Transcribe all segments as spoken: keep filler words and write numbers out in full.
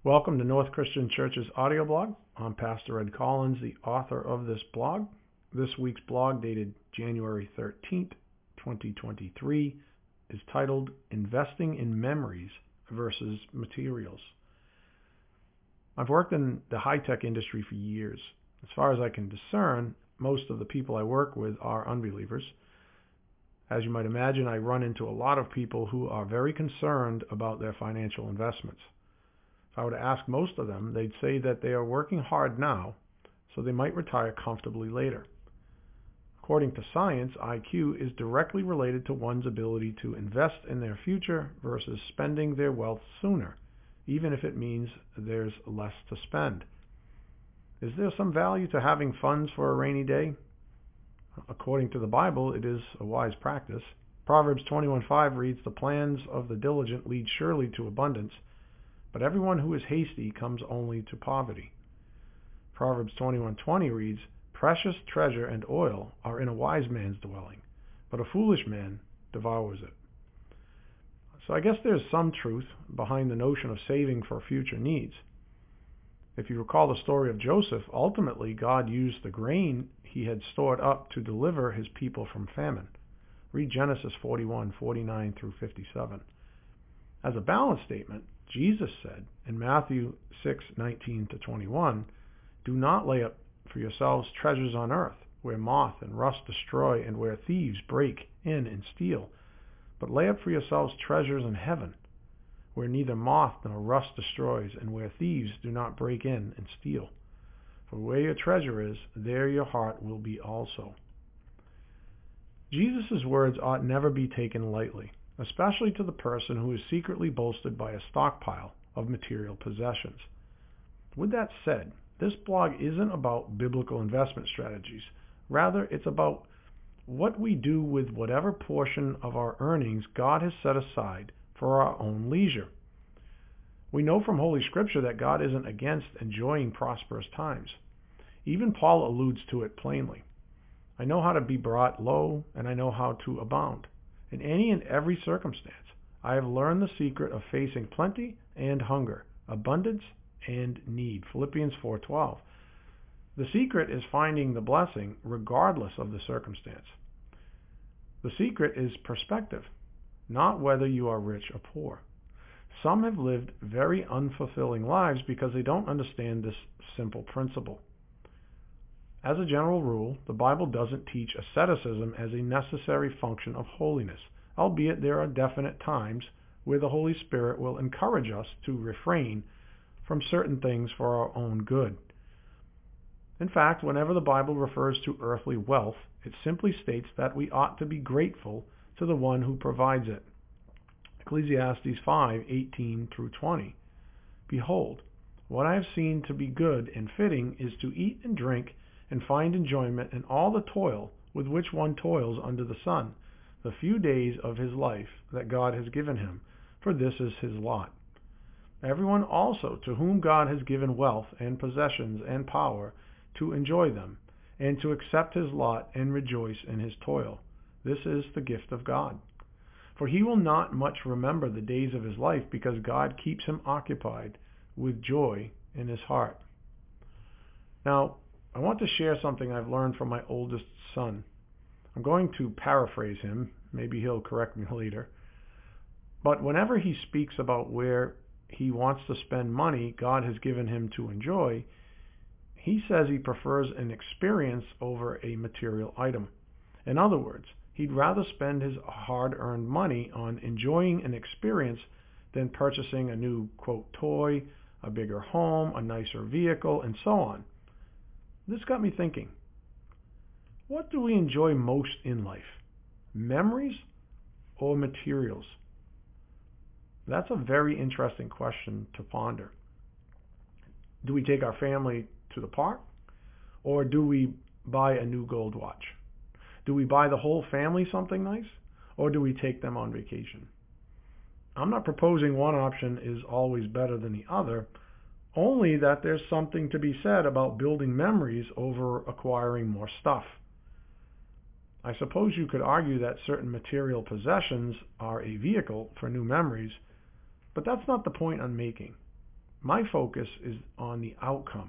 Welcome to North Christian Church's audio blog. I'm Pastor Ed Collins, the author of this blog. This week's blog, dated January thirteenth, twenty twenty-three, is titled Investing in Memories versus Materials. I've worked in the high-tech industry for years. As far as I can discern, most of the people I work with are unbelievers. As you might imagine, I run into a lot of people who are very concerned about their financial investments. If I were to ask most of them, they'd say that they are working hard now, so they might retire comfortably later. According to science, I Q is directly related to one's ability to invest in their future versus spending their wealth sooner, even if it means there's less to spend. Is there some value to having funds for a rainy day? According to the Bible, it is a wise practice. Proverbs twenty-one five reads, "The plans of the diligent lead surely to abundance, but everyone who is hasty comes only to poverty." Proverbs twenty-one twenty reads, "Precious treasure and oil are in a wise man's dwelling, but a foolish man devours it." So I guess there's some truth behind the notion of saving for future needs. If you recall the story of Joseph, ultimately God used the grain he had stored up to deliver his people from famine. Read Genesis forty-one, forty-nine through fifty-seven. As a balance statement, Jesus said in Matthew six, nineteen to twenty-one, "Do not lay up for yourselves treasures on earth, where moth and rust destroy and where thieves break in and steal, but lay up for yourselves treasures in heaven, where neither moth nor rust destroys and where thieves do not break in and steal. For where your treasure is, there your heart will be also." Jesus' words ought never be taken lightly, especially to the person who is secretly bolstered by a stockpile of material possessions. With that said, this blog isn't about biblical investment strategies. Rather, it's about what we do with whatever portion of our earnings God has set aside for our own leisure. We know from Holy Scripture that God isn't against enjoying prosperous times. Even Paul alludes to it plainly. "I know how to be brought low, and I know how to abound. In any and every circumstance, I have learned the secret of facing plenty and hunger, abundance and need." Philippians four twelve. The secret is finding the blessing regardless of the circumstance. The secret is perspective, not whether you are rich or poor. Some have lived very unfulfilling lives because they don't understand this simple principle. As a general rule, the Bible doesn't teach asceticism as a necessary function of holiness, albeit there are definite times where the Holy Spirit will encourage us to refrain from certain things for our own good. In fact, whenever the Bible refers to earthly wealth, it simply states that we ought to be grateful to the one who provides it. Ecclesiastes five, eighteen through twenty. "Behold, what I have seen to be good and fitting is to eat and drink and find enjoyment in all the toil with which one toils under the sun, the few days of his life that God has given him, for this is his lot. Everyone also to whom God has given wealth and possessions and power to enjoy them, and to accept his lot and rejoice in his toil. This is the gift of God. For he will not much remember the days of his life, because God keeps him occupied with joy in his heart." Now, I want to share something I've learned from my oldest son. I'm going to paraphrase him. Maybe he'll correct me later. But whenever he speaks about where he wants to spend money God has given him to enjoy, he says he prefers an experience over a material item. In other words, he'd rather spend his hard-earned money on enjoying an experience than purchasing a new, quote, toy, a bigger home, a nicer vehicle, and so on. This got me thinking, what do we enjoy most in life? Memories or materials? That's a very interesting question to ponder. Do we take our family to the park, or do we buy a new gold watch? Do we buy the whole family something nice, or do we take them on vacation? I'm not proposing one option is always better than the other, only that there's something to be said about building memories over acquiring more stuff. I suppose you could argue that certain material possessions are a vehicle for new memories, but that's not the point I'm making. my focus is on the outcome.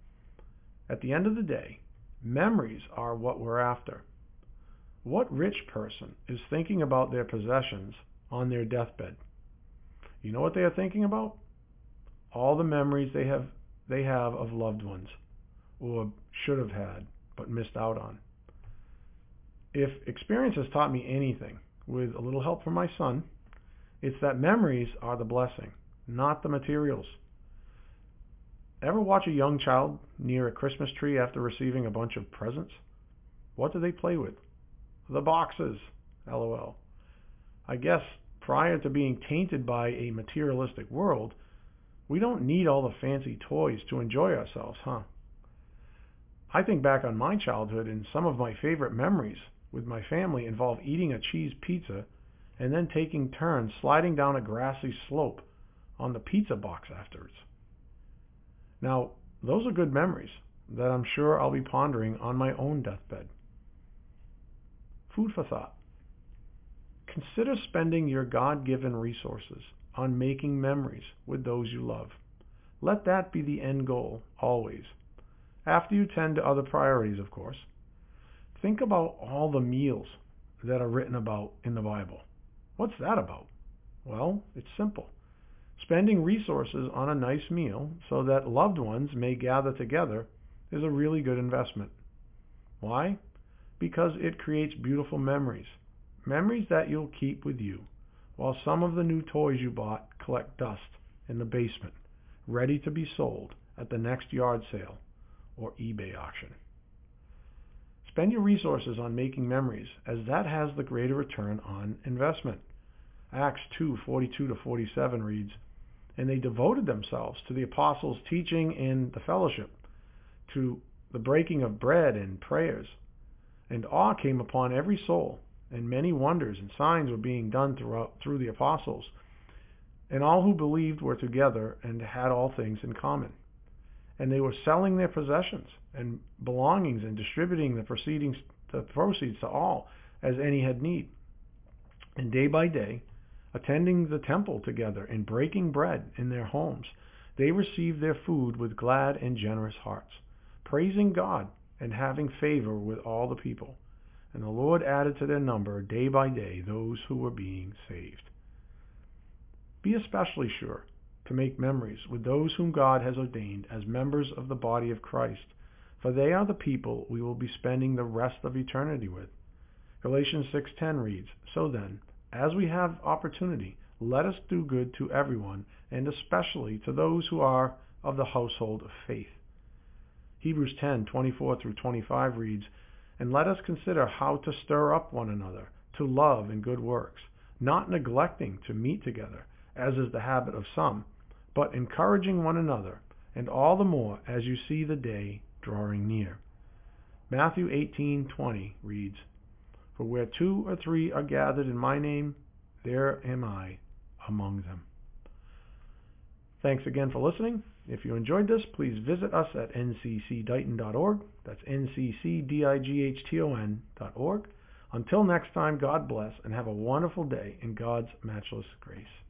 At the end of the day, memories are what we're after. What rich person is thinking about their possessions on their deathbed? You know what they are thinking about? All the memories they have they have of loved ones, or should have had, but missed out on. If experience has taught me anything, with a little help from my son, it's that memories are the blessing, not the materials. Ever watch a young child near a Christmas tree after receiving a bunch of presents? What do they play with? The boxes, LOL. I guess prior to being tainted by a materialistic world, we don't need all the fancy toys to enjoy ourselves, huh? I think back on my childhood, and some of my favorite memories with my family involve eating a cheese pizza and then taking turns sliding down a grassy slope on the pizza box afterwards. Now, those are good memories that I'm sure I'll be pondering on my own deathbed. Food for thought. Consider spending your God-given resources on making memories with those you love. Let that be the end goal, always. After you tend to other priorities, of course. Think about all the meals that are written about in the Bible. What's that about? Well, it's simple. Spending resources on a nice meal so that loved ones may gather together is a really good investment. Why? Because it creates beautiful memories. Memories that you'll keep with you, while some of the new toys you bought collect dust in the basement, ready to be sold at the next yard sale or eBay auction. Spend your resources on making memories, as that has the greater return on investment. Acts two forty-two to forty-seven reads, "And they devoted themselves to the apostles' teaching and the fellowship, to the breaking of bread and prayers. And awe came upon every soul, and many wonders and signs were being done throughout, through the apostles. And all who believed were together and had all things in common. And they were selling their possessions and belongings and distributing the proceedings, the proceeds to all, as any had need. And day by day, attending the temple together and breaking bread in their homes, they received their food with glad and generous hearts, praising God and having favor with all the people. And the Lord added to their number day by day those who were being saved." Be especially sure to make memories with those whom God has ordained as members of the body of Christ, for they are the people we will be spending the rest of eternity with. Galatians six ten reads, "So then, as we have opportunity, let us do good to everyone, and especially to those who are of the household of faith." Hebrews ten twenty-four through twenty-five reads, "And let us consider how to stir up one another to love and good works, not neglecting to meet together, as is the habit of some, but encouraging one another, and all the more as you see the day drawing near." Matthew eighteen twenty reads, "For where two or three are gathered in my name, there am I among them." Thanks again for listening. If you enjoyed this, please visit us at n c c dighton dot org. That's n c c dighton dot org. Until next time, God bless and have a wonderful day in God's matchless grace.